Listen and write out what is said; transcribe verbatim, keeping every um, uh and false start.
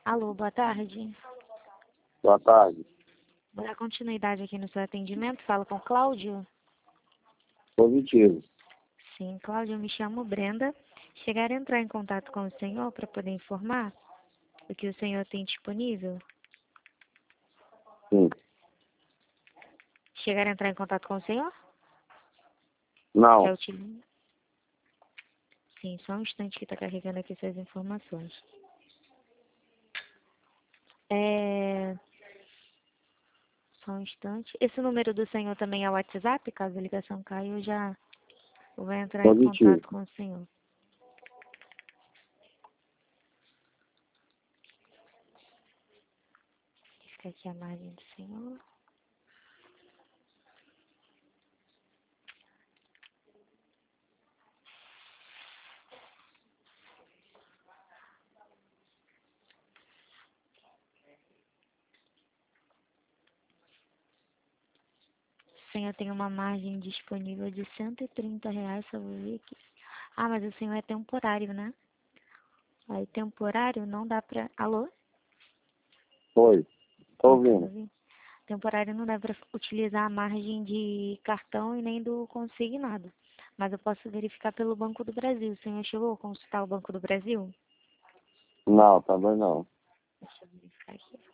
Alô, boa tarde. Boa tarde. Vou dar continuidade aqui no seu atendimento. Fala com o Cláudio? Positivo. Sim, Cláudio, eu me chamo Brenda. Chegaram a entrar em contato com o senhor para poder informar o que o senhor tem disponível? Sim. Chegaram a entrar em contato com o senhor? Não. Quer utilizar? Sim, só um instante que está carregando aqui suas informações. É... Só um instante. Esse número do senhor também é o WhatsApp? Caso a ligação caia, eu já vou entrar em Positivo. contato com o senhor. Fica aqui a imagem do senhor. O senhor tem uma margem disponível de cento e trinta reais, só vou ver aqui. Ah, mas o senhor é temporário, né? Aí temporário não dá pra... Alô? Oi. Tô Tá ouvindo. ouvindo? Temporário não dá pra utilizar a margem de cartão e nem do consignado. Mas eu posso verificar pelo Banco do Brasil. O senhor chegou a consultar o Banco do Brasil? Não, também não. Deixa eu verificar aqui.